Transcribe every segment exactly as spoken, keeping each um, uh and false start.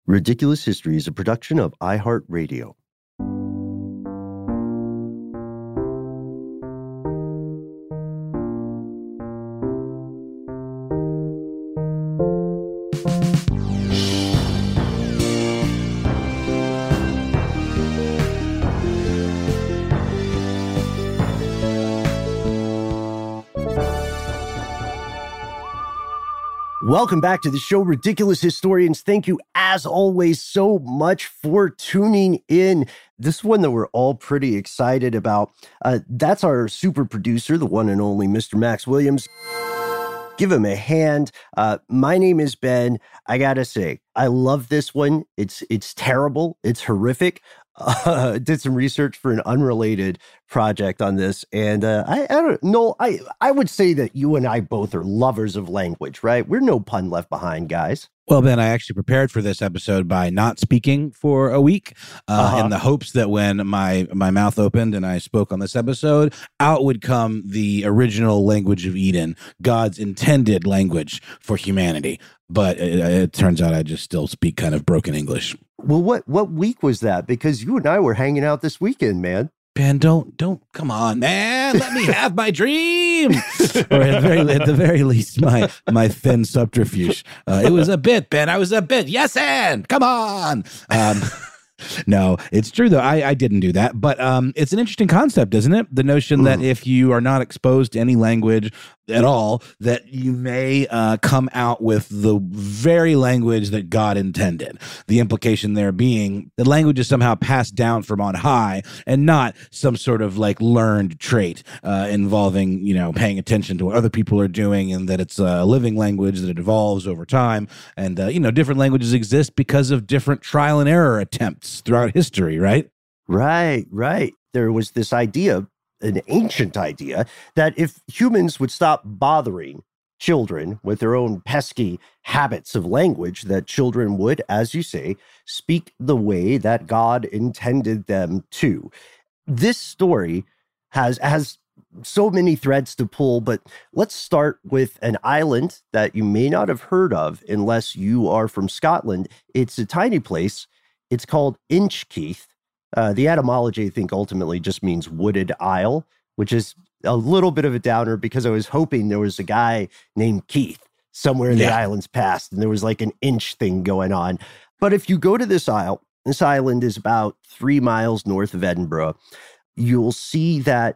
Ridiculous History is a production of iHeartRadio. Welcome back to the show, Ridiculous Historians. Thank you, as always, so much for tuning in. This one that we're all pretty excited about. Uh, that's our super producer, the one and only Mister Max Williams. Give him a hand. Uh, my name is Ben. I gotta say, I love this one. It's it's terrible. It's horrific. Uh, did some research for an unrelated project on this, and uh, I, I don't know. I I would say that you and I both are lovers of language, right? We're no pun left behind, guys. Well, Ben, I actually prepared for this episode by not speaking for a week uh, uh-huh. in the hopes that when my, my mouth opened and I spoke on this episode, out would come the original language of Eden, God's intended language for humanity. But it, it turns out I just still speak kind of broken English. Well, what, what week was that? Because you and I were hanging out this weekend, man. Ben, don't, don't, come on, man. Let me have my dream. Or at the, very, at the very least, my my thin subterfuge. Uh, it was a bit, Ben. I was a bit. Yes, and come on. Um, no, it's true, though. I, I didn't do that. But um, it's an interesting concept, isn't it? The notion mm. that if you are not exposed to any language at all, that you may uh, come out with the very language that God intended. The implication there being that language is somehow passed down from on high and not some sort of like learned trait uh, involving, you know, paying attention to what other people are doing, and that it's a living language that it evolves over time. And, uh, you know, different languages exist because of different trial and error attempts throughout history, right? Right, right. There was this idea, an ancient idea, that if humans would stop bothering children with their own pesky habits of language, that children would, as you say, speak the way that God intended them to. This story has has so many threads to pull, but let's start with an island that you may not have heard of unless you are from Scotland. It's a tiny place. It's called Inchkeith. Uh, the etymology, I think, ultimately just means wooded isle, which is a little bit of a downer because I was hoping there was a guy named Keith somewhere in yeah. the island's past, and there was like an inch thing going on. But if you go to this isle, this island is about three miles north of Edinburgh, you'll see that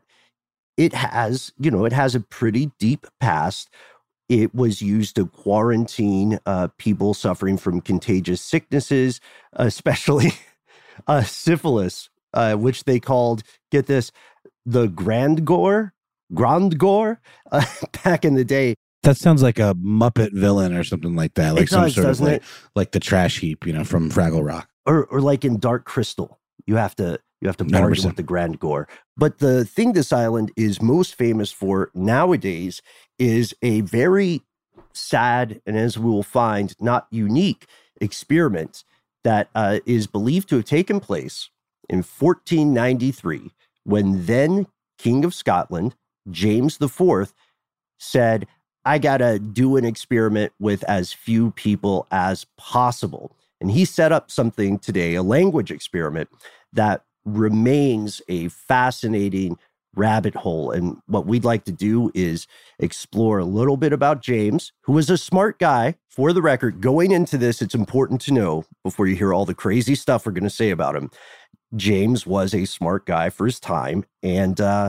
it has, you know, it has a pretty deep past. It was used to quarantine uh, people suffering from contagious sicknesses, especially uh, syphilis, uh, which they called, get this, the Grand Gore, Grand Gore, uh, back in the day. That sounds like a Muppet villain or something like that, like it some does, sort of like, it? like the trash heap, you know, from Fraggle Rock, or or like in Dark Crystal. You have to you have to bargain with the Grand Gore. But the thing this island is most famous for nowadays is a very sad, and as we will find, not unique experiment that uh, is believed to have taken place in fourteen ninety-three, when then King of Scotland, James the Fourth, said, I gotta do an experiment with as few people as possible. And he set up something today, a language experiment, that remains a fascinating rabbit hole. And what we'd like to do is explore a little bit about James, who was a smart guy. For the record, going into this, it's important to know, before you hear all the crazy stuff we're going to say about him, James was a smart guy for his time, and uh,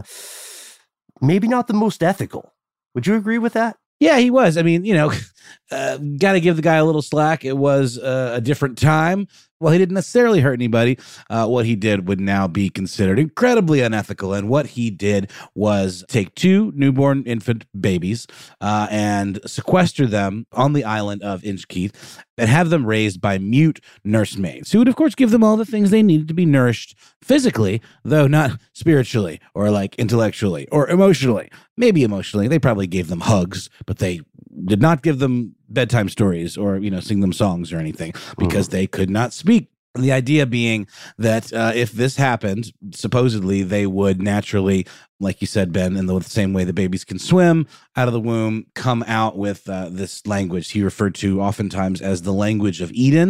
maybe not the most ethical. Would you agree with that? Yeah, he was. I mean, you know, uh, got to give the guy a little slack. It was uh, a different time. Well, he didn't necessarily hurt anybody. Uh, what he did would now be considered incredibly unethical. And what he did was take two newborn infant babies uh, and sequester them on the island of Inchkeith and have them raised by mute nursemaids, who would, of course, give them all the things they needed to be nourished physically, though not spiritually or like intellectually or emotionally. Maybe emotionally. They probably gave them hugs, but they did not give them bedtime stories or, you know, sing them songs or anything because they could not speak. The idea being that uh, if this happened, supposedly they would naturally, like you said, Ben, in the same way the babies can swim out of the womb, come out with uh, this language he referred to oftentimes as the language of Eden.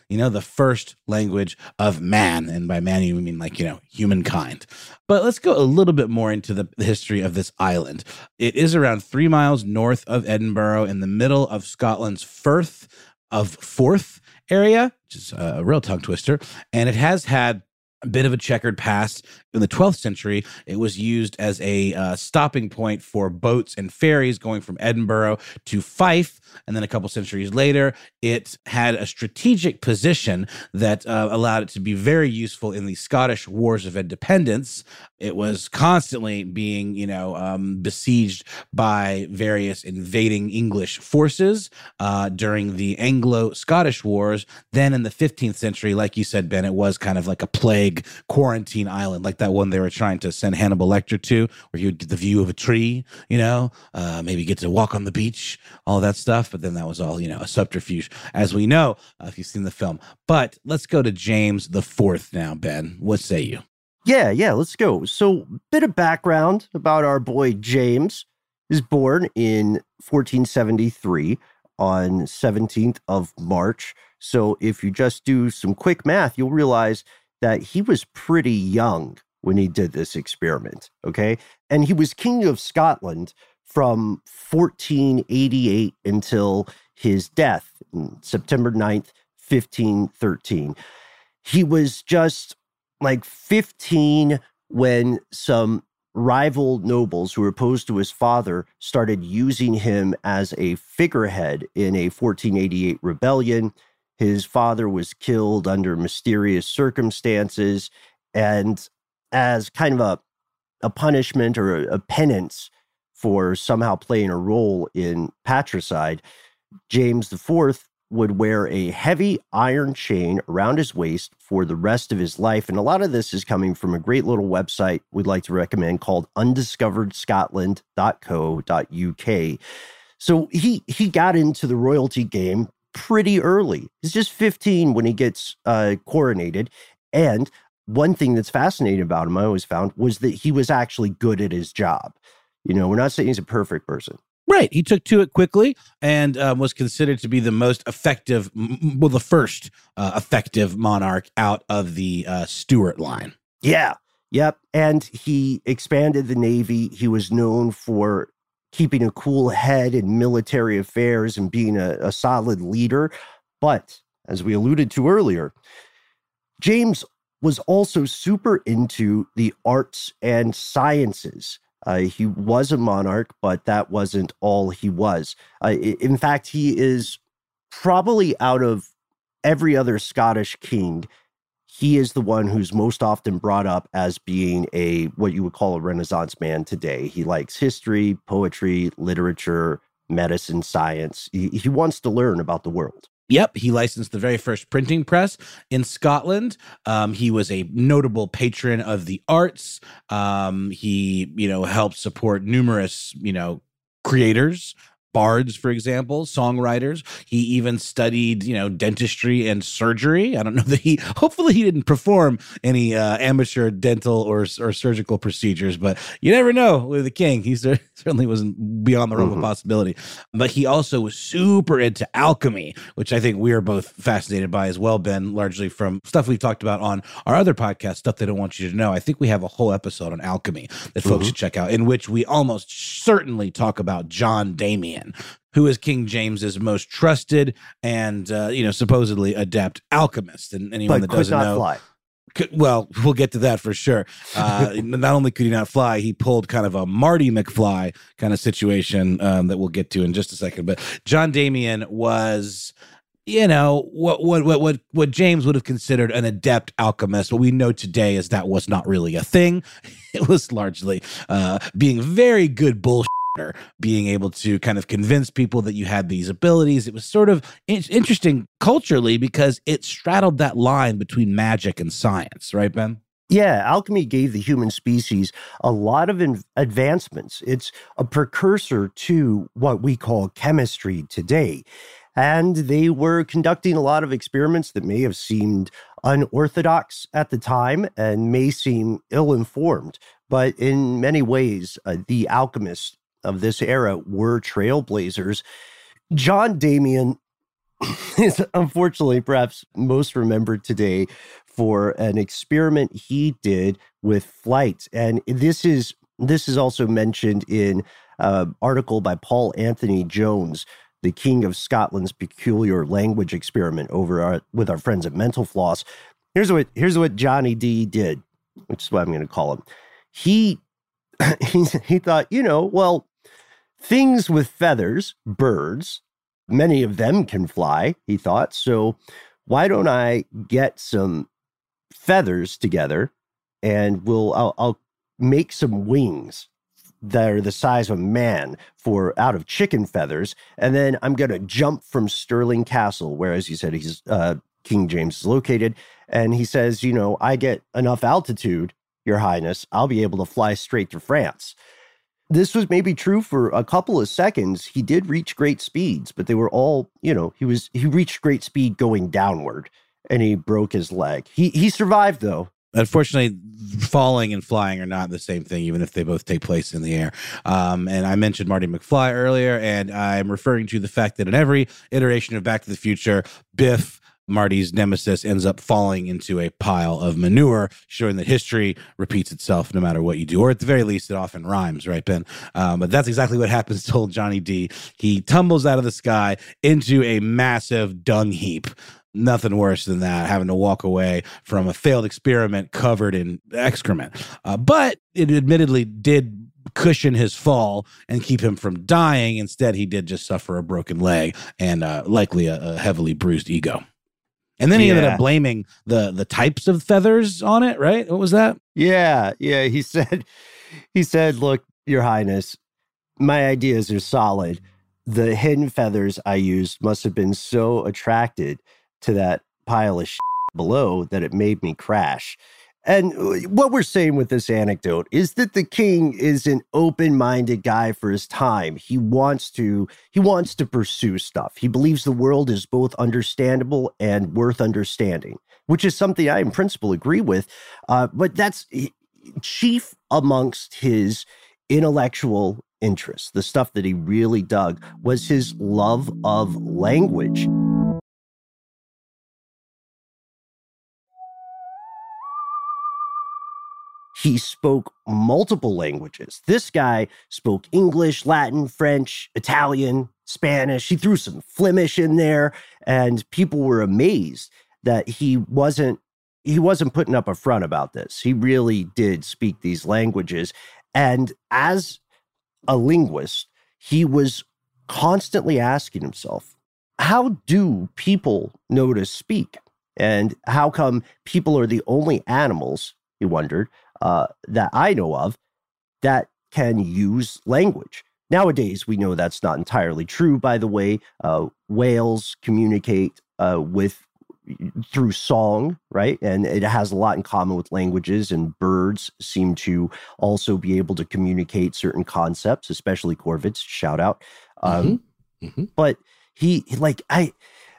you know, the first language of man. And by man, you mean like, you know, humankind. But let's go a little bit more into the, the history of this island. It is around three miles north of Edinburgh in the middle of Scotland's Firth of Forth area, which is a real tongue twister. And it has had a bit of a checkered past. In the twelfth century, it was used as a uh, stopping point for boats and ferries going from Edinburgh to Fife. And then a couple centuries later, it had a strategic position that uh, allowed it to be very useful in the Scottish Wars of Independence. It was constantly being, you know, um, besieged by various invading English forces uh, during the Anglo-Scottish Wars. Then in the fifteenth century, like you said, Ben, it was kind of like a plague quarantine island, like that one they were trying to send Hannibal Lecter to, where he would get the view of a tree, you know, uh, maybe get to walk on the beach, all that stuff. But then that was all, you know, a subterfuge, as we know, uh, if you've seen the film. But let's go to James the Fourth now, Ben. What say you? Yeah, yeah, let's go. So, bit of background about our boy James. He was born in fourteen seventy-three on seventeenth of March. So, if you just do some quick math, you'll realize that he was pretty young when he did this experiment, okay? And he was king of Scotland from fourteen eighty-eight until his death, September ninth, fifteen thirteen. He was just like fifteen when some rival nobles who were opposed to his father started using him as a figurehead in a fourteen eighty-eight rebellion. His father was killed under mysterious circumstances, and as kind of a, a punishment or a, a penance for somehow playing a role in patricide, James the Fourth would wear a heavy iron chain around his waist for the rest of his life. And a lot of this is coming from a great little website we'd like to recommend called undiscovered scotland dot co dot U K. So he he got into the royalty game pretty early. He's just fifteen when he gets uh, coronated. And one thing that's fascinating about him, I always found, was that he was actually good at his job. You know, we're not saying he's a perfect person. Right. He took to it quickly and um, was considered to be the most effective, well, the first uh, effective monarch out of the uh, Stuart line. Yeah. Yep. And he expanded the Navy. He was known for keeping a cool head in military affairs and being a, a solid leader. But as we alluded to earlier, James was also super into the arts and sciences. Uh, he was a monarch, but that wasn't all he was. Uh, in fact, he is probably out of every other Scottish king, he is the one who's most often brought up as being a what you would call a Renaissance man today. He likes history, poetry, literature, medicine, science. He, he wants to learn about the world. Yep, he licensed the very first printing press in Scotland. Um, he was a notable patron of the arts. Um, he, you know, helped support numerous, you know, creators, bards, for example, songwriters. He even studied, you know, dentistry and surgery. I don't know that he, hopefully he didn't perform any uh, amateur dental or or surgical procedures, but you never know with the king. He cer- certainly wasn't beyond the realm mm-hmm. of possibility. But he also was super into alchemy, which I think we are both fascinated by as well, Ben, largely from stuff we've talked about on our other podcast, Stuff They Don't Want You to Know. I think we have a whole episode on alchemy that folks mm-hmm. should check out, in which we almost certainly talk about John Damian, who is King James's most trusted and, uh, you know, supposedly adept alchemist. And anyone but that doesn't could not know, fly. Could, well, we'll get to that for sure. Uh, not only could he not fly, he pulled kind of a Marty McFly kind of situation um, that we'll get to in just a second. But John Damian was, you know, what what what what what James would have considered an adept alchemist. What we know today is that was not really a thing. It was largely uh, being very good bullshit. Being able to kind of convince people that you had these abilities. It was sort of in- interesting culturally because it straddled that line between magic and science, right, Ben? Yeah, alchemy gave the human species a lot of in- advancements. It's a precursor to what we call chemistry today. And they were conducting a lot of experiments that may have seemed unorthodox at the time and may seem ill-informed. But in many ways, uh, the alchemists of this era were trailblazers. John Damian is unfortunately perhaps most remembered today for an experiment he did with flight. And this is this is also mentioned in an article by Paul Anthony Jones, the King of Scotland's Peculiar Language Experiment, over our, with our friends at Mental Floss. Here's what here's what Johnny D did, which is what I'm going to call him. He, he he thought, you know, well, things with feathers, birds, many of them can fly, he thought. So why don't I get some feathers together and we'll I'll, I'll make some wings that are the size of a man for out of chicken feathers. And then I'm going to jump from Stirling Castle, where, as you said, he's uh, King James is located. And he says, you know, I get enough altitude, Your Highness, I'll be able to fly straight to France. This was maybe true for a couple of seconds. He did reach great speeds, but they were all, you know, he was, he reached great speed going downward and he broke his leg. He, he survived though. Unfortunately, falling and flying are not the same thing, even if they both take place in the air. Um, and I mentioned Marty McFly earlier, and I'm referring to the fact that in every iteration of Back to the Future, Biff, Marty's nemesis, ends up falling into a pile of manure, showing that history repeats itself no matter what you do. Or at the very least, it often rhymes, right, Ben? Um, but that's exactly what happens to old Johnny D. He tumbles out of the sky into a massive dung heap. Nothing worse than that, having to walk away from a failed experiment covered in excrement. Uh, but it admittedly did cushion his fall and keep him from dying. Instead, he did just suffer a broken leg and uh, likely a, a heavily bruised ego. And then he yeah. ended up blaming the the types of feathers on it, right? What was that? Yeah, yeah. He said, he said, look, Your Highness, my ideas are solid. The hidden feathers I used must have been so attracted to that pile of shit below that it made me crash. And what we're saying with this anecdote is that the king is an open-minded guy for his time. He wants to he wants to pursue stuff. He believes the world is both understandable and worth understanding, which is something I in principle agree with. Uh, but that's chief amongst his intellectual interests. The stuff that he really dug was his love of language. He spoke multiple languages. This guy spoke English, Latin, French, Italian, Spanish. He threw some Flemish in there, and people were amazed that he wasn't he wasn't putting up a front about this. He really did speak these languages. And as a linguist, he was constantly asking himself, how do people know to speak? And how come people are the only animals, he wondered, Uh, that I know of that can use language. Nowadays, we know that's not entirely true, by the way. Uh, whales communicate uh, with through song, right? And it has a lot in common with languages, and birds seem to also be able to communicate certain concepts, especially corvids, shout out. Um, mm-hmm. Mm-hmm. But he, like, I,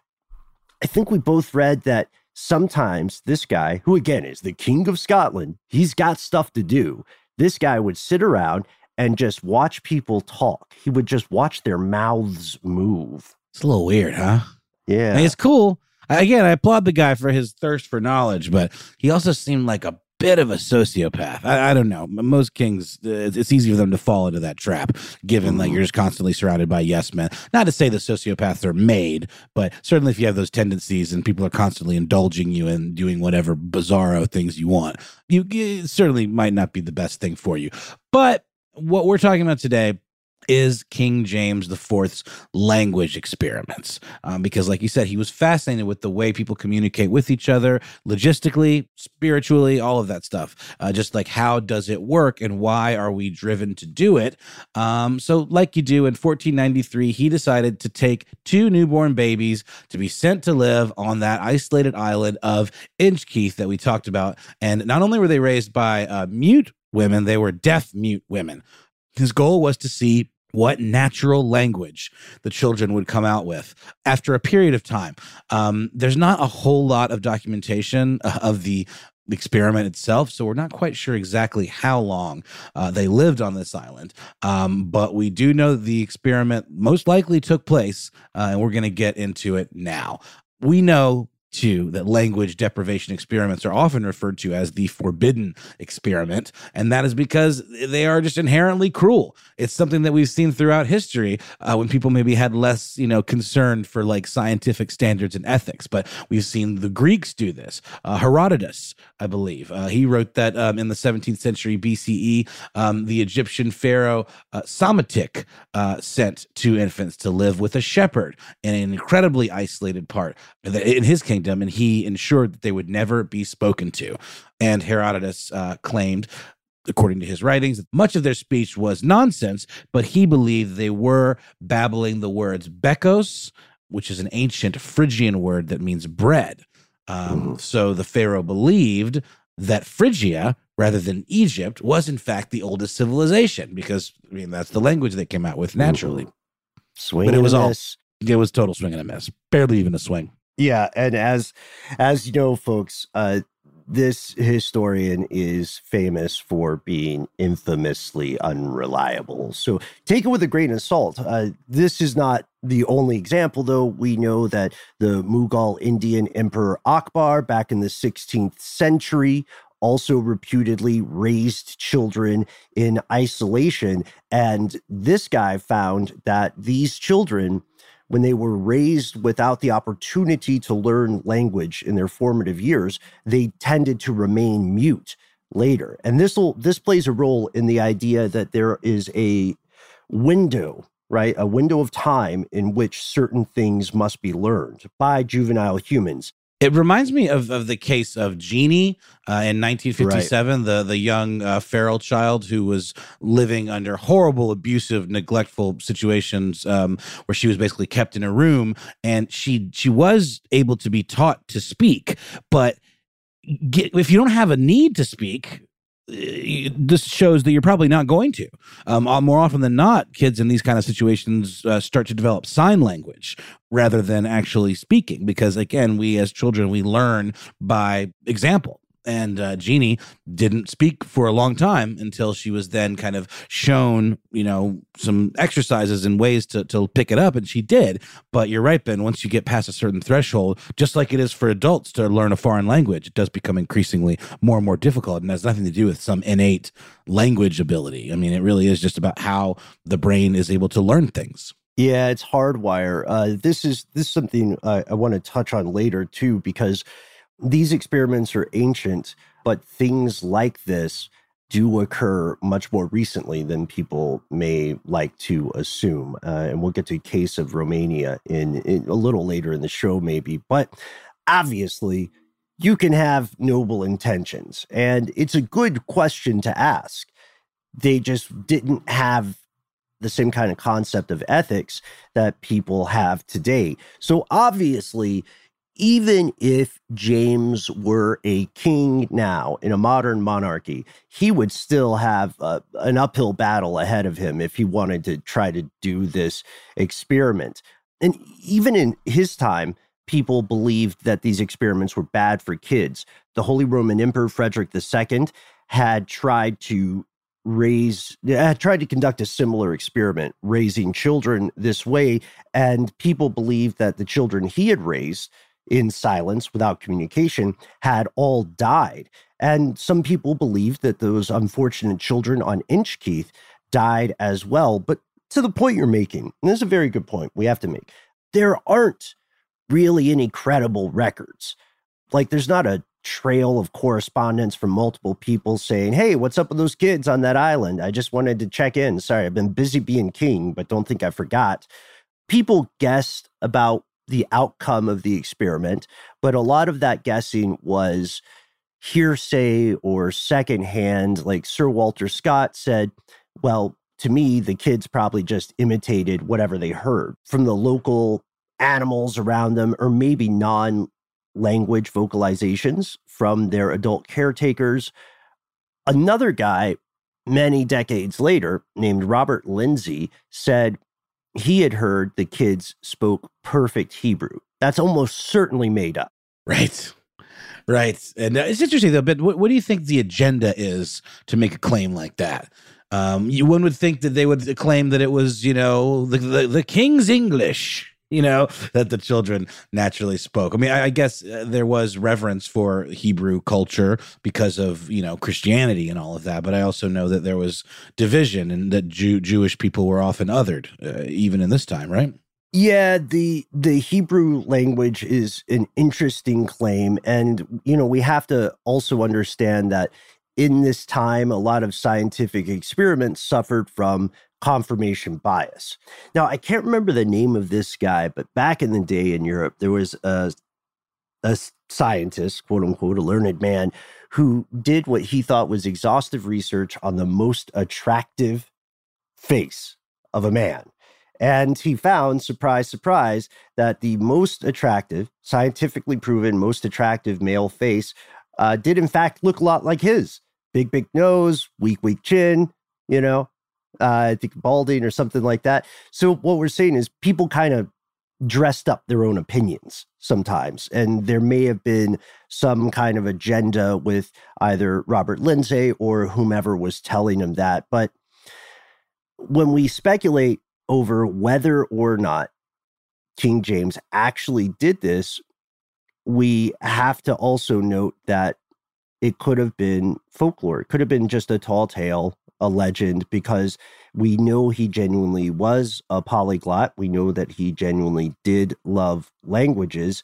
I think we both read that sometimes this guy, who again is the King of Scotland, he's got stuff to do. This guy would sit around and just watch people talk. He would just watch their mouths move. It's a little weird, huh? Yeah. I mean, it's cool. Again, I applaud the guy for his thirst for knowledge, but he also seemed like a bit of a sociopath. I, I don't know. Most kings, uh, it's easy for them to fall into that trap, given mm-hmm. like you're just constantly surrounded by yes men. Not to say that sociopaths are made, but certainly if you have those tendencies and people are constantly indulging you and doing whatever bizarro things you want, you it certainly might not be the best thing for you. But what we're talking about today is King James the Fourth's language experiments. Um, because like you said, he was fascinated with the way people communicate with each other, logistically, spiritually, all of that stuff. Uh, just like, how does it work and why are we driven to do it? Um, so like you do, in fourteen ninety-three, he decided to take two newborn babies to be sent to live on that isolated island of Inchkeith that we talked about. And not only were they raised by uh, mute women, they were deaf mute women. His goal was to see what natural language the children would come out with after a period of time. Um, there's not a whole lot of documentation of the experiment itself, so we're not quite sure exactly how long uh, they lived on this island. Um, but we do know that the experiment most likely took place, uh, and we're going to get into it now. We know too, that language deprivation experiments are often referred to as the forbidden experiment, and that is because they are just inherently cruel. It's something that we've seen throughout history uh, when people maybe had less, you know, concern for like scientific standards and ethics. But we've seen the Greeks do this. Uh, Herodotus, I believe, uh, he wrote that um, in the seventeenth century B C E. Um, the Egyptian pharaoh uh, Psamathic uh, sent two infants to live with a shepherd in an incredibly isolated part in his kingdom, and he ensured that they would never be spoken to. And Herodotus uh, claimed, according to his writings, that much of their speech was nonsense, but he believed they were babbling the words bekos, which is an ancient Phrygian word that means bread. Um, so the pharaoh believed that Phrygia, rather than Egypt, was in fact the oldest civilization, because I mean that's the language they came out with naturally. Swing but it was all miss. it was total swing and a miss, barely even a swing. Yeah, and as as you know, folks, uh, this historian is famous for being infamously unreliable. So take it with a grain of salt. Uh, this is not the only example, though. We know that the Mughal Indian Emperor Akbar, back in the sixteenth century, also reputedly raised children in isolation. And this guy found that these children, when they were raised without the opportunity to learn language in their formative years, they tended to remain mute later. And this will this plays a role in the idea that there is a window, right? A window of time in which certain things must be learned by juvenile humans. It reminds me of, of the case of Jeannie uh, in nineteen fifty-seven, right. the, the young uh, feral child who was living under horrible, abusive, neglectful situations um, where she was basically kept in a room. And she she was able to be taught to speak. But get, if you don't have a need to speak, this shows that you're probably not going to. Um, more often than not, kids in these kind of situations uh, start to develop sign language rather than actually speaking, because again, we as children, we learn by example. And uh, Jeannie didn't speak for a long time until she was then kind of shown, you know, some exercises and ways to, to pick it up, and she did. But you're right, Ben, once you get past a certain threshold, just like it is for adults to learn a foreign language, it does become increasingly more and more difficult, and has nothing to do with some innate language ability. I mean, it really is just about how the brain is able to learn things. Yeah, it's hardwire. Uh, this is this is something uh, I want to touch on later, too, because these experiments are ancient, but things like this do occur much more recently than people may like to assume. Uh, and we'll get to a case of Romania in, in a little later in the show, maybe. But obviously, you can have noble intentions, and it's a good question to ask. They just didn't have the same kind of concept of ethics that people have today. So obviously, even if James were a king now in a modern monarchy, he would still have uh, an uphill battle ahead of him if he wanted to try to do this experiment. And even in his time, people believed that these experiments were bad for kids. The Holy Roman Emperor Frederick the Second had tried to raise, had tried to conduct a similar experiment, raising children this way, and people believed that the children he had raised in silence, without communication, had all died. And some people believed that those unfortunate children on Inchkeith died as well. But to the point you're making, and this is a very good point we have to make, there aren't really any credible records. Like, there's not a trail of correspondence from multiple people saying, hey, what's up with those kids on that island? I just wanted to check in. Sorry, I've been busy being king, but don't think I forgot. People guessed about the outcome of the experiment, but a lot of that guessing was hearsay or secondhand. Like Sir Walter Scott said, well, to me, the kids probably just imitated whatever they heard from the local animals around them, or maybe non-language vocalizations from their adult caretakers. Another guy, many decades later, named Robert Lindsay, said he had heard the kids spoke perfect Hebrew. That's almost certainly made up. Right. Right. And uh, it's interesting, though, but what, what do you think the agenda is to make a claim like that? Um, you one would think that they would claim that it was, you know, the, the, the King's English, you know, that the children naturally spoke. I mean, I, I guess uh, there was reverence for Hebrew culture because of, you know, Christianity and all of that. But I also know that there was division and that Jew, Jewish people were often othered, uh, even in this time, right? Yeah, the the Hebrew language is an interesting claim. And, you know, we have to also understand that in this time, a lot of scientific experiments suffered from confirmation bias. Now, I can't remember the name of this guy, but back in the day in Europe, there was a, a scientist, quote unquote, a learned man, who did what he thought was exhaustive research on the most attractive face of a man. And he found, surprise, surprise, that the most attractive, scientifically proven, most attractive male face uh, did in fact look a lot like his. Big, big nose, weak, weak chin, you know, uh, I think balding or something like that. So what we're saying is people kind of dressed up their own opinions sometimes. And there may have been some kind of agenda with either Robert Lindsay or whomever was telling him that. But when we speculate over whether or not King James actually did this, we have to also note that it could have been folklore. It could have been just a tall tale, a legend, because we know he genuinely was a polyglot. We know that he genuinely did love languages.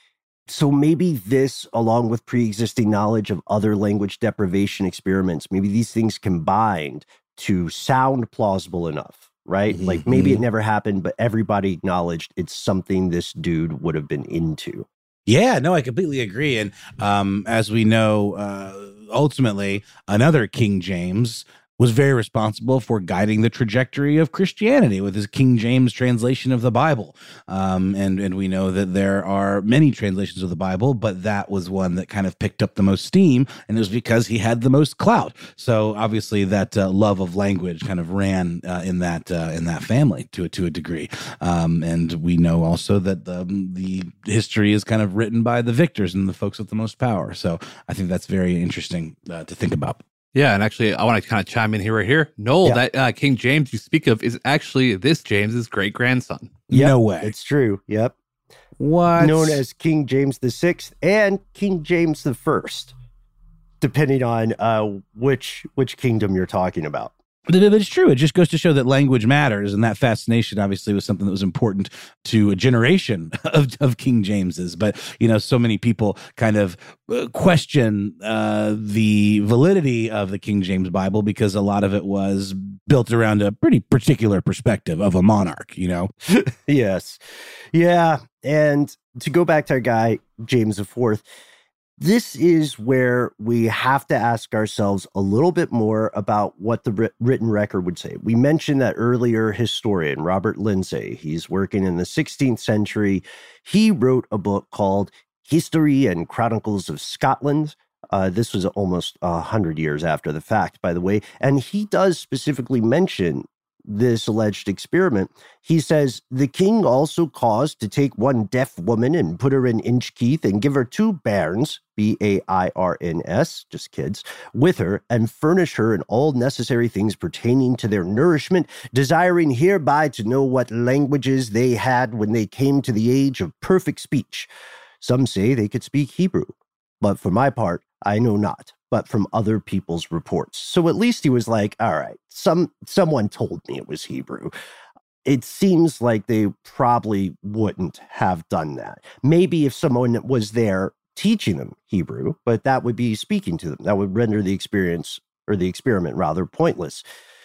So maybe this, along with pre-existing knowledge of other language deprivation experiments, maybe these things combined to sound plausible enough, right? Mm-hmm. Like maybe it never happened, but everybody acknowledged it's something this dude would have been into. Yeah, no, I completely agree. And um, as we know, uh, ultimately, another King James was very responsible for guiding the trajectory of Christianity with his King James translation of the Bible. Um, and, and we know that there are many translations of the Bible, but that was one that kind of picked up the most steam, and it was because he had the most clout. So obviously that uh, love of language kind of ran uh, in that uh, in that family to a, to a degree. Um, and we know also that the, the history is kind of written by the victors and the folks with the most power. So I think that's very interesting uh, to think about. Yeah, and actually, I want to kind of chime in here right here. Noel, yeah. that uh, King James you speak of is actually this James's great-grandson. Yep, no way. It's true. Yep. What? Known as King James the Sixth and King James the First, depending on uh, which which kingdom you're talking about. But it's true. It just goes to show that language matters. And that fascination obviously was something that was important to a generation of, of King James's. But, you know, so many people kind of question uh, the validity of the King James Bible because a lot of it was built around a pretty particular perspective of a monarch, you know? Yes. Yeah. And to go back to our guy, James the Fourth, this is where we have to ask ourselves a little bit more about what the written record would say. We mentioned that earlier historian, Robert Lindsay, he's working in the sixteenth century. He wrote a book called History and Chronicles of Scotland. Uh, this was almost one hundred years after the fact, by the way. And he does specifically mention this alleged experiment. He says, the king also caused to take one deaf woman and put her in Inchkeith and give her two bairns, B A I R N S, just kids, with her, and furnish her in all necessary things pertaining to their nourishment, desiring hereby to know what languages they had when they came to the age of perfect speech. Some say they could speak Hebrew, but for my part, I know not, but from other people's reports. So at least he was like, all right, some someone told me it was Hebrew. It seems like they probably wouldn't have done that. Maybe if someone was there teaching them Hebrew, but that would be speaking to them. That would render the experience, or the experiment rather, pointless.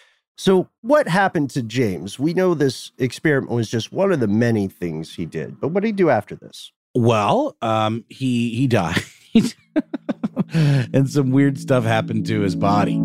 So what happened to James? We know this experiment was just one of the many things he did, but what did he do after this? Well, um, he he died. And some weird stuff happened to his body.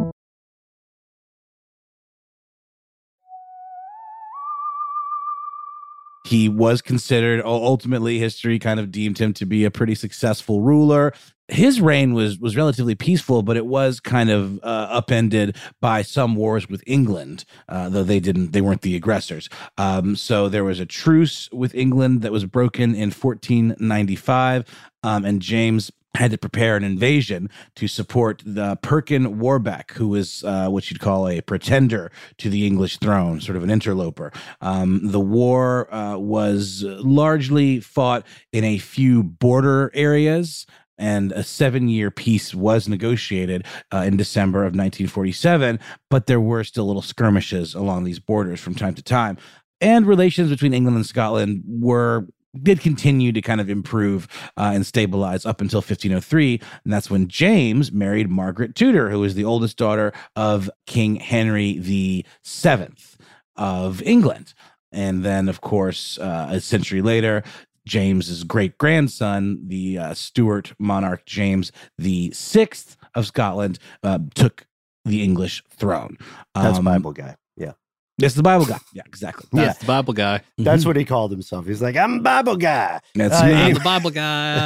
He was considered, ultimately history kind of deemed him to be a pretty successful ruler. His reign was was relatively peaceful, but it was kind of uh, upended by some wars with England, uh, though they didn't, they weren't the aggressors. Um, so there was a truce with England that was broken in fourteen ninety-five, um, and James had to prepare an invasion to support the Perkin Warbeck, who was uh, what you'd call a pretender to the English throne, sort of an interloper. Um, the war uh, was largely fought in a few border areas, and a seven-year peace was negotiated uh, in December of nineteen forty-seven, but there were still little skirmishes along these borders from time to time. And relations between England and Scotland were did continue to kind of improve uh, and stabilize up until fifteen oh three. And that's when James married Margaret Tudor, who was the oldest daughter of King Henry the Seventh of England. And then, of course, uh, a century later, James's great-grandson, the uh, Stuart monarch James the Sixth of Scotland, uh, took the English throne. Um, That's Bible guy. Yeah. It's the Bible guy. Yeah, exactly. That's Yeah. the Bible guy. That's Mhm. what he called himself. He's like, I'm a Bible guy. That's Uh, me. I'm anyway. the Bible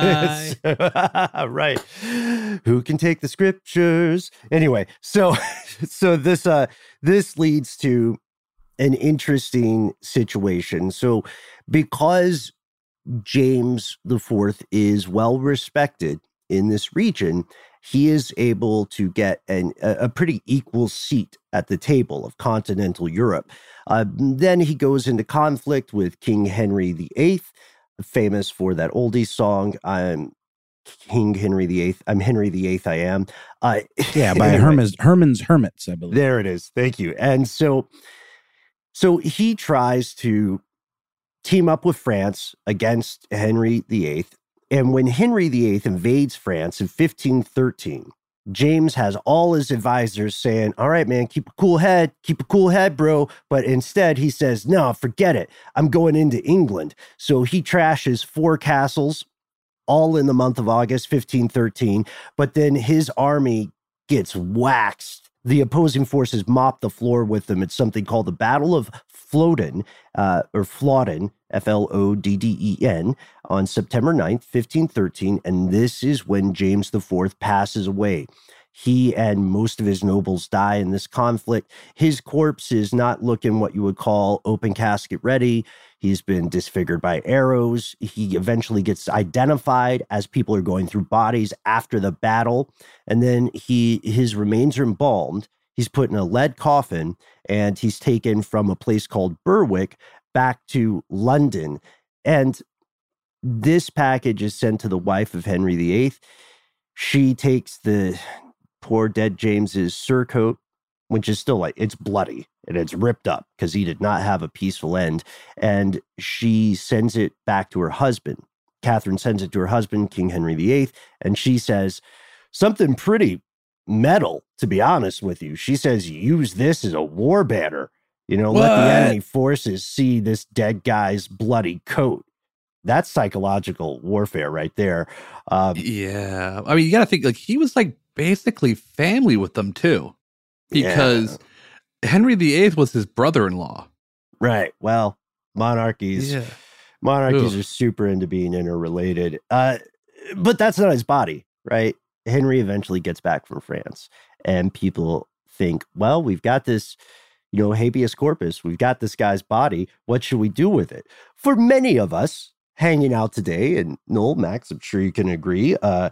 guy. Right. Who can take the scriptures? Anyway, so so this uh this leads to an interesting situation. So because James the Fourth is well respected in this region, he is able to get an, a, a pretty equal seat at the table of continental Europe. Uh, then he goes into conflict with King Henry the Eighth, famous for that oldie song, I'm King Henry the Eighth. I'm Henry the Eighth, I am. Uh, Yeah, by anyway, Herman's, Herman's Hermits, I believe. There it is. Thank you. And so, so he tries to team up with France against Henry the Eighth. And when Henry the Eighth invades France in fifteen thirteen, James has all his advisors saying, all right, man, keep a cool head, keep a cool head, bro. But instead he says, no, forget it. I'm going into England. So he trashes four castles all in the month of August, fifteen thirteen. But then his army gets waxed. The opposing forces mop the floor with them. It's something called the Battle of Flodden, uh, or Flodden, F L O D D E N, on September ninth, fifteen thirteen. And this is when James the Fourth passes away. He and most of his nobles die in this conflict. His corpse is not looking what you would call open casket ready. He's been disfigured by arrows. He eventually gets identified as people are going through bodies after the battle. And then he his remains are embalmed. He's put in a lead coffin, and he's taken from a place called Berwick back to London. And this package is sent to the wife of Henry the Eighth. She takes the poor dead James's surcoat, which is still like, it's bloody and it's ripped up because he did not have a peaceful end. And she sends it back to her husband. Catherine sends it to her husband, King Henry the Eighth, and she says something pretty metal, to be honest with you. She says, use this as a war banner. You know, let the What? enemy forces see this dead guy's bloody coat. That's psychological warfare right there. Um, Yeah. I mean, you got to think like he was like basically family with them too, because Henry the Eighth was his brother-in-law. right. Well, monarchies. Yeah. Monarchies Ugh. are super into being interrelated. Uh, but that's not his body, right? Henry eventually gets back from France, and people think, well, we've got this, you know, habeas corpus. We've got this guy's body. What should we do with it? For many of us hanging out today, and Noel, Max, I'm sure you can agree, uh,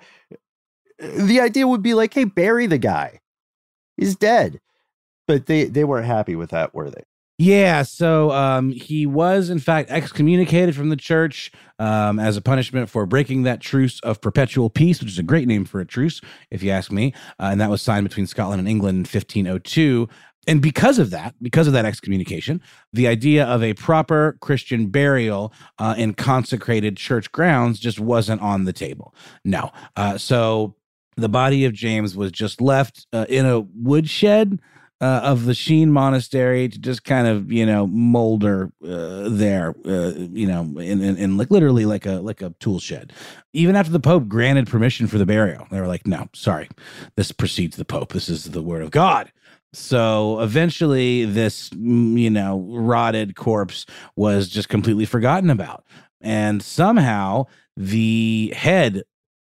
the idea would be like, hey, bury the guy. He's dead. But they, they weren't happy with that, were they? Yeah, so um, he was, in fact, excommunicated from the church um, as a punishment for breaking that truce of perpetual peace, which is a great name for a truce, if you ask me. Uh, and that was signed between Scotland and England in fifteen oh two. And because of that, because of that excommunication, the idea of a proper Christian burial uh, in consecrated church grounds just wasn't on the table. No. Uh, so the body of James was just left uh, in a woodshed Uh, of the Sheen Monastery to just kind of, you know, molder uh, there, uh, you know, in, in, in like literally like a like a tool shed. Even after the Pope granted permission for the burial, they were like, no, sorry, this precedes the Pope. This is the word of God. So eventually this, mm, you know, rotted corpse was just completely forgotten about. And somehow the head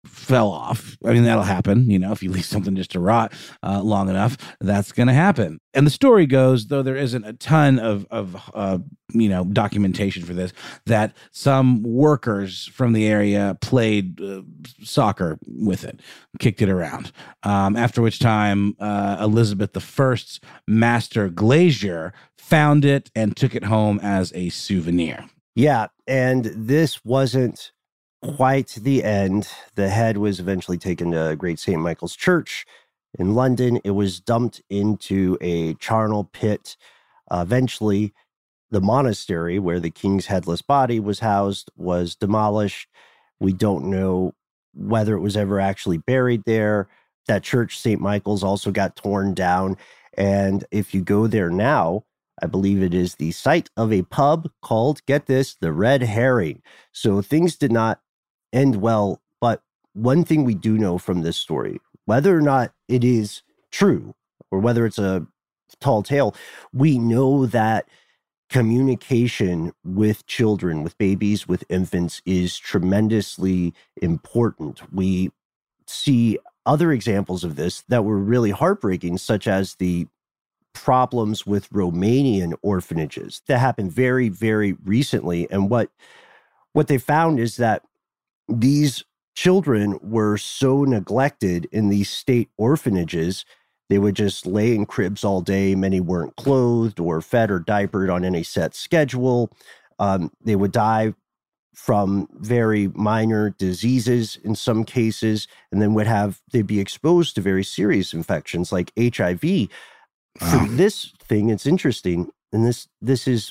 fell off. I mean, that'll happen. You know, if you leave something just to rot uh, long enough, that's going to happen. And the story goes, though there isn't a ton of, of uh, you know, documentation for this, that some workers from the area played uh, soccer with it, kicked it around. Um, after which time, uh, Elizabeth the First's master glazier found it and took it home as a souvenir. Yeah, and this wasn't quite the end. The head was eventually taken to Great Saint Michael's Church in London. It was dumped into a charnel pit. Uh, eventually, the monastery where the king's headless body was housed was demolished. We don't know whether it was ever actually buried there. That church, Saint Michael's, also got torn down. And if you go there now, I believe it is the site of a pub called, get this, the Red Herring. So things did not end well. But one thing we do know from this story, whether or not it is true or whether it's a tall tale, we know that communication with children, with babies, with infants is tremendously important. We see other examples of this that were really heartbreaking, such as the problems with Romanian orphanages that happened very, very recently. And what what they found is that these children were so neglected in these state orphanages. They would just lay in cribs all day. Many weren't clothed or fed or diapered on any set schedule. Um, they would die from very minor diseases in some cases, and then would have, they'd be exposed to very serious infections like H I V. For this thing, it's interesting, and this this is,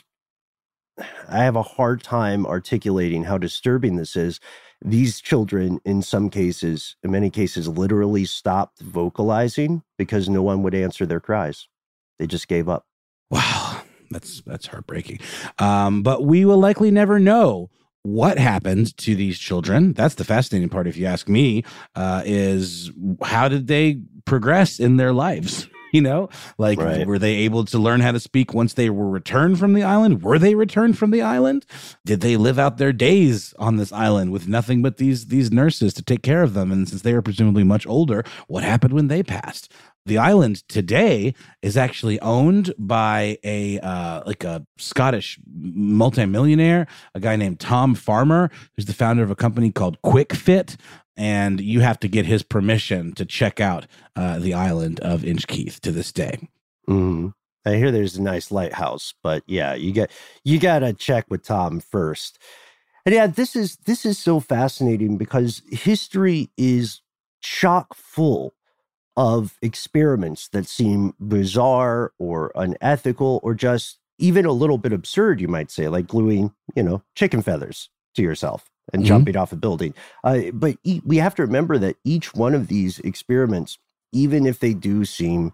I have a hard time articulating how disturbing this is. These children, in some cases, in many cases, literally stopped vocalizing because no one would answer their cries. They just gave up. Wow, that's that's heartbreaking. Um, but we will likely never know what happened to these children. That's the fascinating part, if you ask me, uh, is how did they progress in their lives? You know, like, right. Were they able to learn how to speak once they were returned from the island? Were they returned from the island? Did they live out their days on this island with nothing but these these nurses to take care of them? And since they were presumably much older, what happened when they passed? The island today is actually owned by a uh, like a Scottish multimillionaire, a guy named Tom Farmer, who's the founder of a company called QuickFit. And you have to get his permission to check out uh, the island of Inchkeith to this day. Mm-hmm. I hear there's a nice lighthouse, but yeah, you get you got to check with Tom first. And yeah, this is this is so fascinating because history is chock full of experiments that seem bizarre or unethical or just even a little bit absurd, you might say, like gluing, you know, chicken feathers to yourself and mm-hmm. jumping off a building. Uh, but e- we have to remember that each one of these experiments, even if they do seem,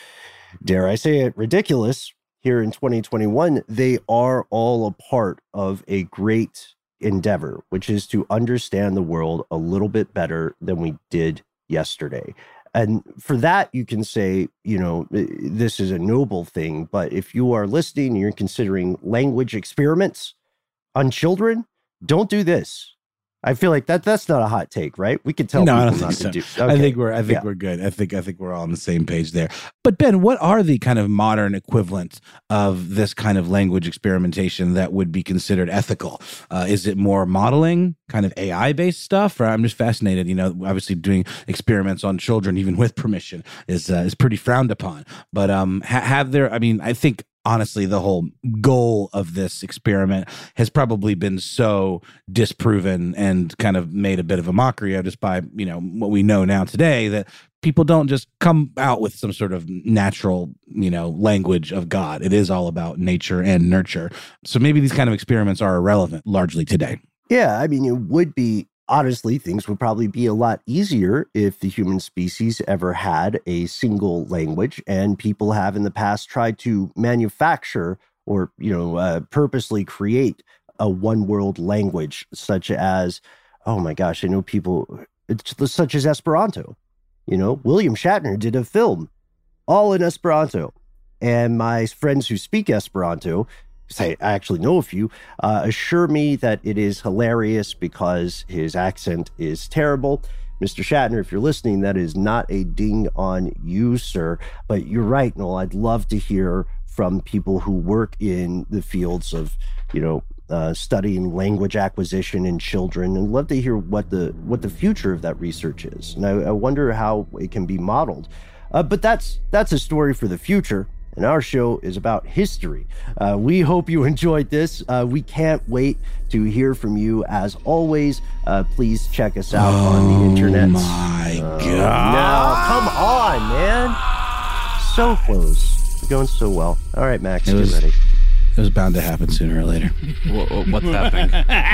dare I say it, ridiculous here in twenty twenty-one, they are all a part of a great endeavor, which is to understand the world a little bit better than we did yesterday. And for that, you can say, you know, this is a noble thing. But if you are listening and you're considering language experiments on children, don't do this. I feel like that that's not a hot take, right? We can tell no, people I don't not think to so. do. Okay. I think we're I think yeah. we're good. I think I think we're all on the same page there. But Ben, what are the kind of modern equivalents of this kind of language experimentation that would be considered ethical? Uh, is it more modeling, kind of A I-based stuff? Or I'm just fascinated. You know, obviously doing experiments on children, even with permission, is uh, is pretty frowned upon. But um, ha- have there? I mean, I think. Honestly, the whole goal of this experiment has probably been so disproven and kind of made a bit of a mockery of just by, you know, what we know now today, that people don't just come out with some sort of natural, you know, language of God. It is all about nature and nurture. So maybe these kind of experiments are irrelevant largely today. Yeah, I mean, it would be. Honestly, things would probably be a lot easier if the human species ever had a single language, and people have in the past tried to manufacture or, you know, uh, purposely create a one world language, such as, oh my gosh, I know people, it's such as Esperanto. You know, William Shatner did a film all in Esperanto, and my friends who speak Esperanto, I actually know a few, uh, assure me that it is hilarious because his accent is terrible. Mister Shatner, if you're listening, that is not a ding on you, sir. But you're right, Noel. I'd love to hear from people who work in the fields of, you know, uh, studying language acquisition in children, and love to hear what the what the future of that research is. And I, I wonder how it can be modeled. Uh, but that's that's a story for the future. And our show is about history. Uh, we hope you enjoyed this. Uh, we can't wait to hear from you. As always, uh, please check us out oh on the internet. Oh, my uh, God. Now, come on, man. So close. We're going so well. All right, Max, it get was, ready. It was bound to happen sooner or later. What's happening?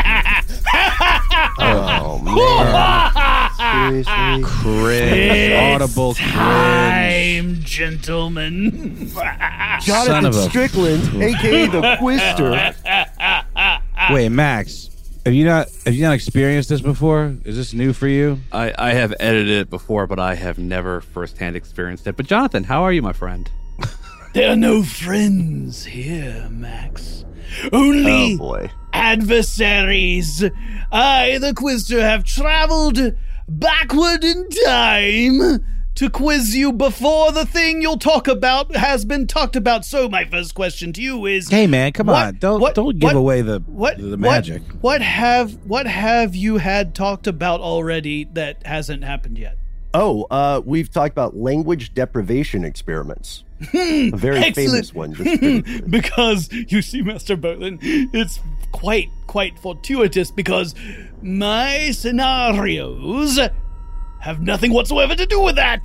Oh, man. Seriously? Cringe. Audible time, cringe. gentlemen. Jonathan a- Strickland, a k a the Quister. Wait, Max, have you not have you not experienced this before? Is this new for you? I, I have edited it before, but I have never firsthand experienced it. But Jonathan, how are you, my friend? There are no friends here, Max. Only Oh, boy. adversaries. I, the Quister, have traveled backward in time to quiz you before the thing you'll talk about has been talked about. So my first question to you is, Hey, man, come What- on! Don't what- don't give what- away the what the what- magic. What, have what have you had talked about already that hasn't happened yet? Oh, uh, we've talked about language deprivation experiments. A very Excellent. famous one. Just finished. Because you see, Master Berlin, it's quite quite fortuitous because my scenarios have nothing whatsoever to do with that.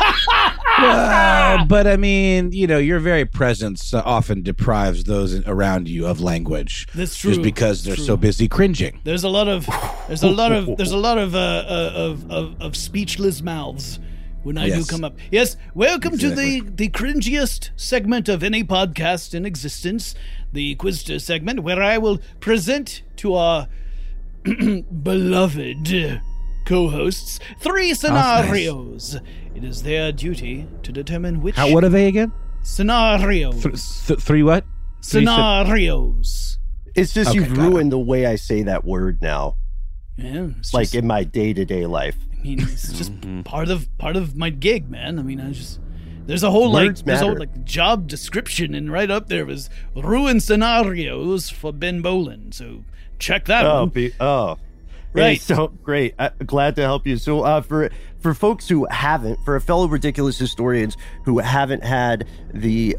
Well, but I mean, you know, your very presence uh, often deprives those in- around you of language. That's true. Just because they're True. so busy cringing. There's a lot of there's a lot of there's a lot of uh, uh, of, of of speechless mouths when I Yes. do come up. Yes, welcome Exactly. to the the cringiest segment of any podcast in existence, the Quizster segment, where I will present to our beloved co-hosts three scenarios. It is their duty to determine which How? What are they again? scenarios. Th- th- three what? Three sce- scenarios. It's just Okay, you've got it. ruined the way I say that word now, Yeah, it's like just- in my day-to-day life. I mean, it's just part of part of my gig, man. I mean, I just there's a whole Words like there's a whole matter. like job description, and right up there was ruin scenarios for Ben Bolin. So check that Oh, one. be, oh, Hey, Right. so great. Uh, glad to help you. So, uh, for for folks who haven't, for fellow ridiculous historians who haven't had the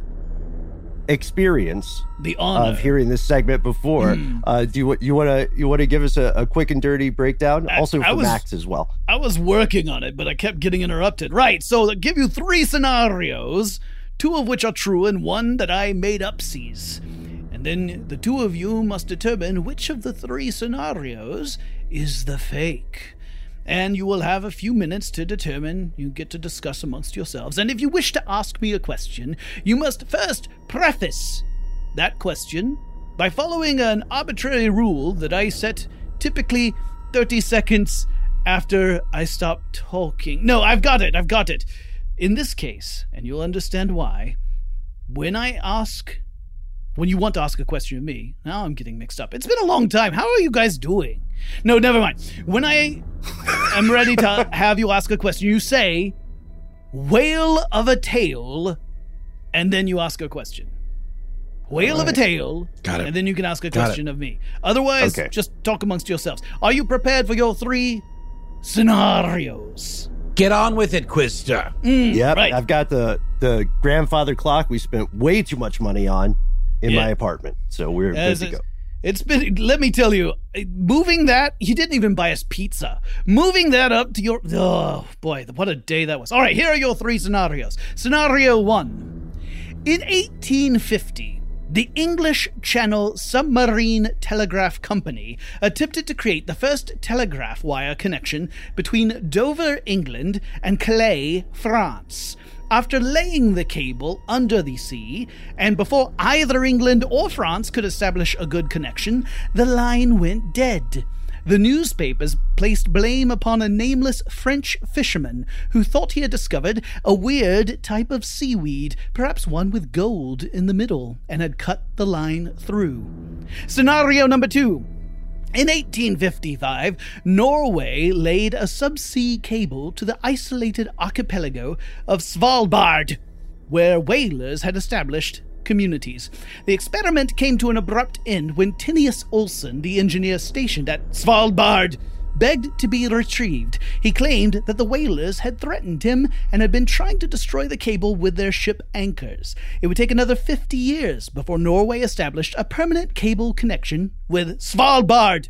experience The honor. of hearing this segment before, uh, do you you want to you want to give us a, a quick and dirty breakdown? I- Also I for was- Max as well. I was working on it, but I kept getting interrupted. Right, so I'll give you three scenarios, two of which are true and one that I made up sees. And then the two of you must determine which of the three scenarios is the fake. And you will have a few minutes to determine. You get to discuss amongst yourselves. And if you wish to ask me a question, you must first preface that question by following an arbitrary rule that I set typically thirty seconds after I stop talking. No, I've got it. I've got it. In this case, and you'll understand why, when I ask, when you want to ask a question of me, now I'm getting mixed up. It's been a long time. How are you guys doing? No, never mind. When I am ready to have you ask a question, you say, whale of a tale, and then you ask a question. Whale of a tale, Got it. and then you can ask a Got question of me. Otherwise, Okay. just talk amongst yourselves. Are you prepared for your three scenarios? Get on with it, Quister. Mm, Yep, right. I've got the the grandfather clock we spent way too much money on in Yeah. my apartment, so we're As good to it's- go. It's been, let me tell you, moving that, you didn't even buy us pizza. Moving that up to your, oh boy, what a day that was. All right, here are your three scenarios. Scenario one. In eighteen fifty, the English Channel Submarine Telegraph Company attempted to create the first telegraph wire connection between Dover, England, and Calais, France. After laying the cable under the sea, and before either England or France could establish a good connection, the line went dead. The newspapers placed blame upon a nameless French fisherman who thought he had discovered a weird type of seaweed, perhaps one with gold in the middle, and had cut the line through. Scenario number two. In eighteen fifty-five, Norway laid a subsea cable to the isolated archipelago of Svalbard, where whalers had established communities. The experiment came to an abrupt end when Tinius Olsen, the engineer stationed at Svalbard, begged to be retrieved. He claimed that the whalers had threatened him and had been trying to destroy the cable with their ship anchors. It would take another fifty years before Norway established a permanent cable connection with Svalbard.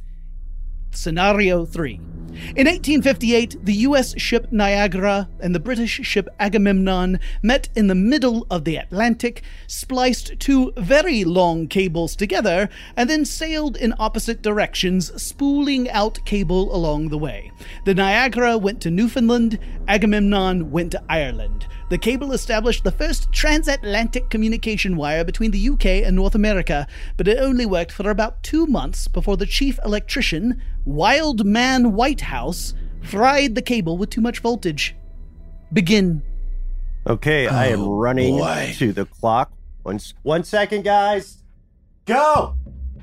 Scenario three. In eighteen fifty-eight, the U S ship Niagara and the British ship Agamemnon met in the middle of the Atlantic, spliced two very long cables together, and then sailed in opposite directions, spooling out cable along the way. The Niagara went to Newfoundland, Agamemnon went to Ireland. The cable established the first transatlantic communication wire between the U K and North America, but it only worked for about two months before the chief electrician, Wild Man Whitehouse, fried the cable with too much voltage. Begin. Okay, I am Oh, running boy. to the clock. One, s- one second, guys. Go!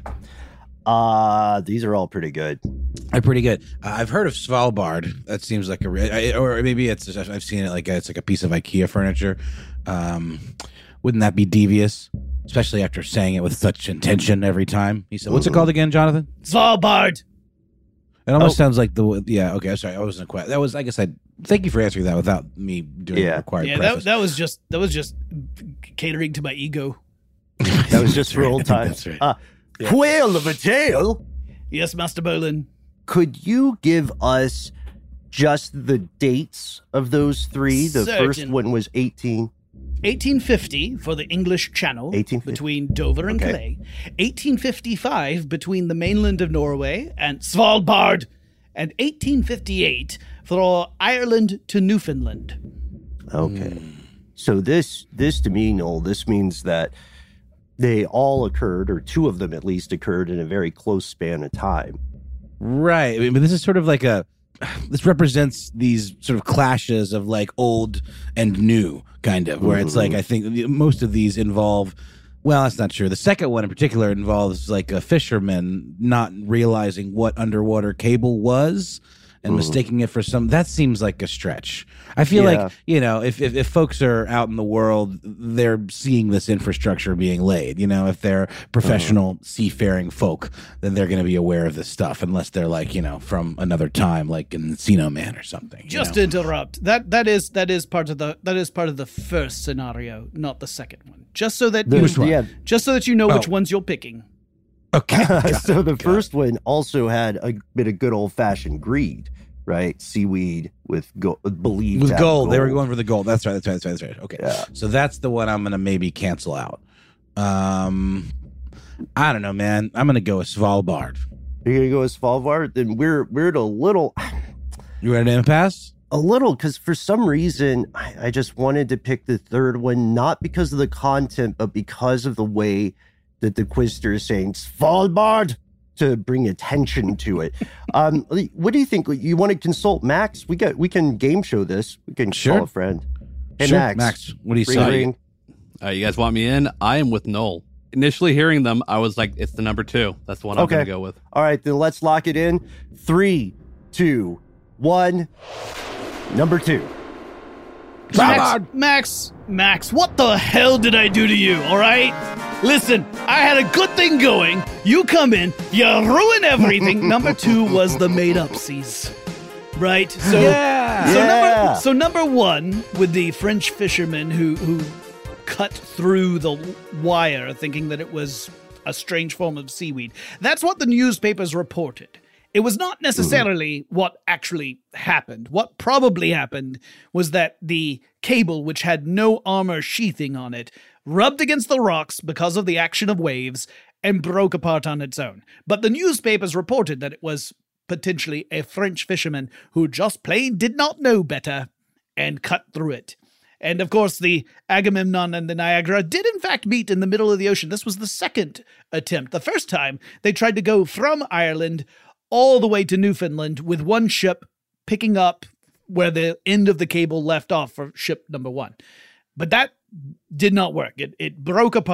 Uh, these are all pretty good. They're pretty good. Uh, I've heard of Svalbard. That seems like a, re- I, or maybe it's. I've seen it like a, it's like a piece of IKEA furniture. Um, wouldn't that be devious? Especially after saying it with such intention every time. He said, "What's it called again, Jonathan?" Svalbard. It almost Oh. sounds like the. Yeah. Okay. I'm sorry. I wasn't quite. That was. I guess I. Thank you for answering that without me doing Yeah. the required Yeah, that, preface. that was just that was just catering to my ego. That was just for old times. That's right. Uh, Whale of a tale. Yes, Master Bolin. Could you give us just the dates of those three? The first Certain. one was eighteen. eighteen fifty for the English Channel eighteen fifty. between Dover and Okay. Calais. eighteen fifty-five between the mainland of Norway and Svalbard. And eighteen fifty-eight for Ireland to Newfoundland. Okay. So this this to me, Noel, this means that they all occurred, or two of them at least occurred in a very close span of time. Right. I mean, but this is sort of like a. This represents these sort of clashes of like old and new, kind of, where it's like I think the- most of these involve. Well, that's not true. The second one in particular involves like a fisherman not realizing what underwater cable was and mistaking it for some. That seems like a stretch. I feel Yeah. like, you know, if, if if folks are out in the world, they're seeing this infrastructure being laid. You know, if they're professional seafaring folk, then they're going to be aware of this stuff, unless they're like, you know, from another time, like in Encino Man or something. you Just know? to interrupt. That that is that is part of the that is part of the first scenario, not the second one. Just so that The- you, Which one? Yeah. just so that you know which Oh. ones you're picking. Okay. so the first one also had a bit of good old fashioned greed, right? Seaweed with go- believed to With have gold. They were going for the gold. That's right. That's right. That's right. That's right. Okay. Yeah. So that's the one I'm going to maybe cancel out. Um, I don't know, man. I'm going to go with Svalbard. You're gonna go with Svalbard? Then we're we're at a little You ready to impasse? a little because for some reason I, I just wanted to pick the third one, not because of the content, but because of the way that the Quizster is saying Svalbard to bring attention to it. um, what do you think? You want to consult Max? We got we can game show this. We can Sure. call a friend. Hey Sure. Max, Max, what do you ring, say? ring. Uh, you guys want me in? I am with Noel. Initially hearing them, I was like, it's the number two. That's the one I'm Okay. going to go with. All right, then let's lock it in. Three, two, one. Number two. Max, Max, Max, what the hell did I do to you, all right? Listen, I had a good thing going. You come in, you ruin everything. Number two was the made-up seas, right? So, Yeah. so, Yeah. number, so number one, with the French fisherman who, who cut through the wire thinking that it was a strange form of seaweed. That's what the newspapers reported. It was not necessarily what actually happened. What probably happened was that the cable, which had no armor sheathing on it, rubbed against the rocks because of the action of waves and broke apart on its own. But the newspapers reported that it was potentially a French fisherman who just plain did not know better and cut through it. And of course, the Agamemnon and the Niagara did in fact meet in the middle of the ocean. This was the second attempt. The first time, they tried to go from Ireland all the way to Newfoundland with one ship picking up where the end of the cable left off for ship number one. But that did not work. It, it broke apart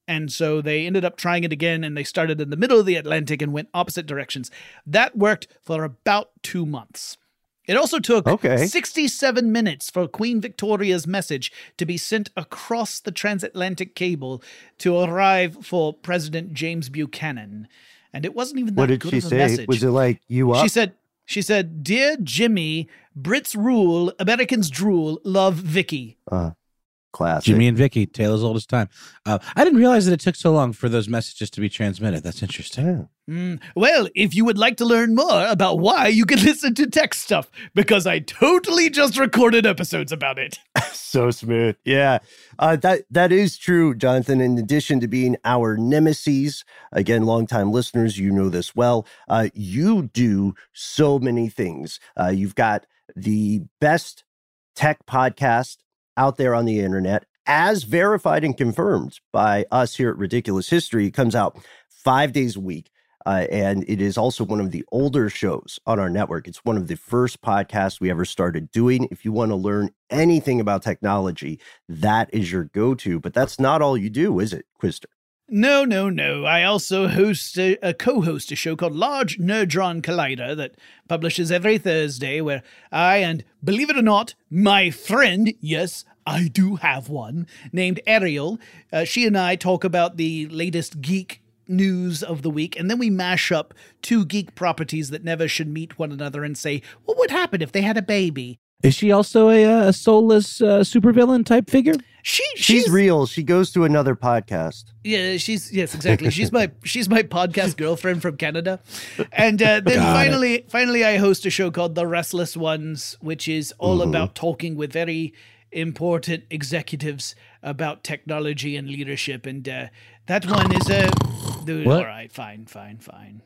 And so they ended up trying it again, and they started in the middle of the Atlantic and went opposite directions. That worked for about two months. It also took Okay. sixty-seven minutes for Queen Victoria's message to be sent across the transatlantic cable to arrive for President James Buchanan. And it wasn't even that What did good she of a say? message. Was it like, you up? She said, she said, "Dear Jimmy, Brits rule, Americans drool, love Vicky." Uh, classic. Jimmy and Vicky, Taylor's oldest time. Uh, I didn't realize that it took so long for those messages to be transmitted. That's interesting. Yeah. Mm, well, if you would like to learn more about why, you can listen to Tech Stuff, because I totally just recorded episodes about it. So smooth. Yeah. Uh, that that is true, Jonathan. In addition to being our nemesis, again, longtime listeners, you know this well, uh, you do so many things. Uh, you've got the best tech podcast out there on the internet, as verified and confirmed by us here at Ridiculous History. It comes out five days a week. Uh, and it is also one of the older shows on our network. It's one of the first podcasts we ever started doing. If you want to learn anything about technology, that is your go-to. But that's not all you do, is it, Quister? No, no, no. I also host a, a co-host a show called Large Nerdron Collider that publishes every Thursday, where I and, believe it or not, my friend, yes, I do have one, named Ariel, uh, she and I talk about the latest geek news of the week, and then we mash up two geek properties that never should meet one another and say, what would happen if they had a baby? Is she also a, uh, a soulless uh, supervillain type figure? She She's, she's real. She goes to another podcast. Yeah, she's yes, exactly. She's my she's my podcast girlfriend from Canada, and uh, then Got finally, it. finally, I host a show called The Restless Ones, which is all Mhm. about talking with very important executives about technology and leadership. And uh, that one is a dude. What? All right, fine, fine, fine.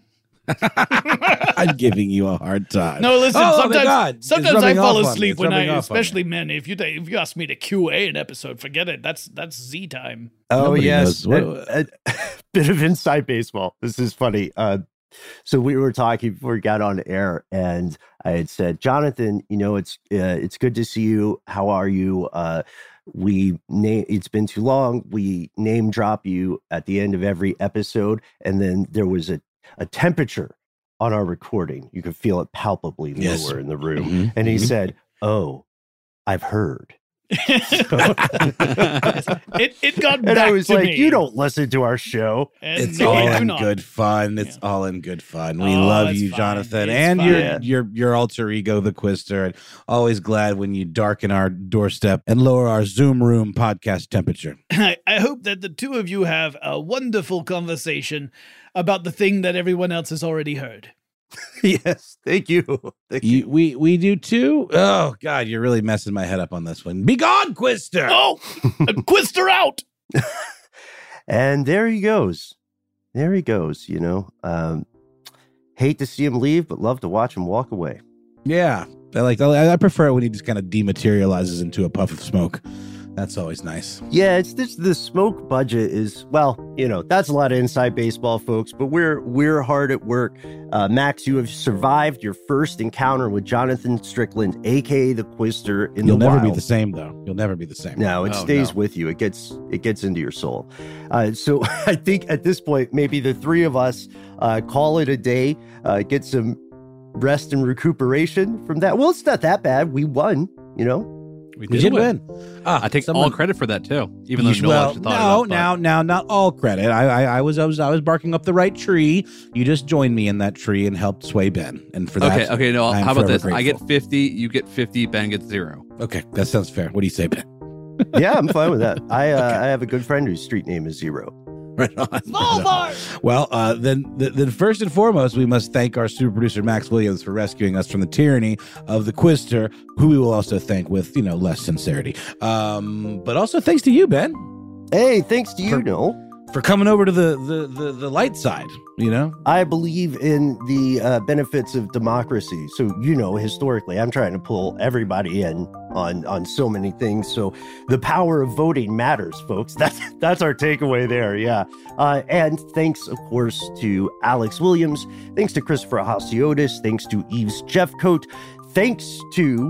I'm giving you a hard time. No, listen. Oh, my sometimes, God. It's sometimes I rubbing fall off on me. asleep It's when rubbing I, off on me. especially men. If you if you ask me to Q A an episode, forget it. That's that's Z time. Oh, Nobody yes. knows. What- A, a bit of inside baseball. This is funny. Uh, so we were talking before we got on air, and I had said, Jonathan, you know, it's uh, it's good to see you. How are you? Uh, we name it's been too long. We name drop you at the end of every episode, and then there was a, a temperature on our recording. You could feel it palpably Yes. lower in the room. Mhm, And he mhm. said, "Oh, I've heard." it it got And back I was to like, me. "You don't listen to our show." And It's no, all I do in not. good fun. It's Yeah. all in good fun. We Oh, love it's you, fine. Jonathan, It's and fine. your your your alter ego, the Quister. And always glad when you darken our doorstep and lower our Zoom room podcast temperature. I, I hope that the two of you have a wonderful conversation about the thing that everyone else has already heard. Yes, thank you. Thank you. You, we we do too. Oh God, you're really messing my head up on this one. Be gone, Quister. Oh, Quister out! And there he goes. There he goes. You know, um, hate to see him leave, but love to watch him walk away. Yeah, I like. I, I prefer it when he just kind of dematerializes into a puff of smoke. That's always nice. Yeah, it's this. The smoke budget is, well, you know, that's a lot of inside baseball, folks. But we're we're hard at work. Uh, Max, you have survived your first encounter with Jonathan Strickland, aka the Quister, in You'll the never wild. be the same, though. You'll never be the same. No, it Oh, stays no. with you. It gets it gets into your soul. Uh, so I think at this point, maybe the three of us uh, call it a day, uh, get some rest and recuperation from that. Well, it's not that bad. We won, you know. We We did win. Ah, I take someone- all credit for that too, even though You should- no well, one thought no, it up, now, now, not all credit. I, I, I was, I was, I was barking up the right tree. You just joined me in that tree and helped sway Ben, and for but- that, Okay, okay, no. I am How about forever this? I get grateful. fifty, you get fifty, Ben gets zero. Okay, that sounds fair. What do you say, Ben? Yeah, I'm fine with that. I uh, I have a good friend whose street name is Zero. Right on. Volvar! Well, uh, then, th- then first and foremost, we must thank our super producer Max Williams for rescuing us from the tyranny of the Quister, who we will also thank with, you know, less sincerity. Um, but also thanks to you, Ben, Hey, thanks to you, For- Noel. for coming over to the the the, the light side. You know, I believe in the uh, benefits of democracy. So, you know, historically, I'm trying to pull everybody in on on so many things. So the power of voting matters, folks. That's that's our takeaway there. Yeah. Uh, and thanks, of course, to Alex Williams. Thanks to Christopher Hasiotis. Thanks to Eves Jeffcoat. Thanks to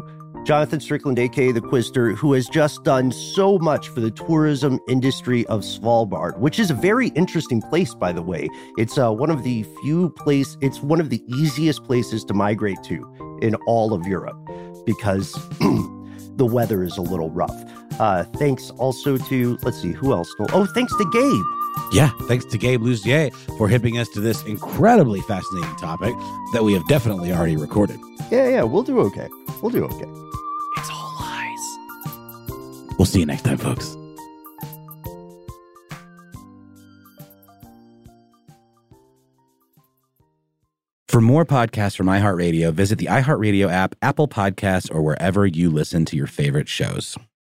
Jonathan Strickland, a k a. The Quister, who has just done so much for the tourism industry of Svalbard, which is a very interesting place, by the way. It's uh, one of the few place, it's one of the easiest places to migrate to in all of Europe because the weather is a little rough. Uh, thanks also to, let's see, who else? Oh, thanks to Gabe. Yeah, thanks to Gabe Luzier for hipping us to this incredibly fascinating topic that we have definitely already recorded. Yeah, yeah, we'll do okay. We'll do okay. It's all lies. We'll see you next time, folks. For more podcasts from iHeartRadio, visit the iHeartRadio app, Apple Podcasts, or wherever you listen to your favorite shows.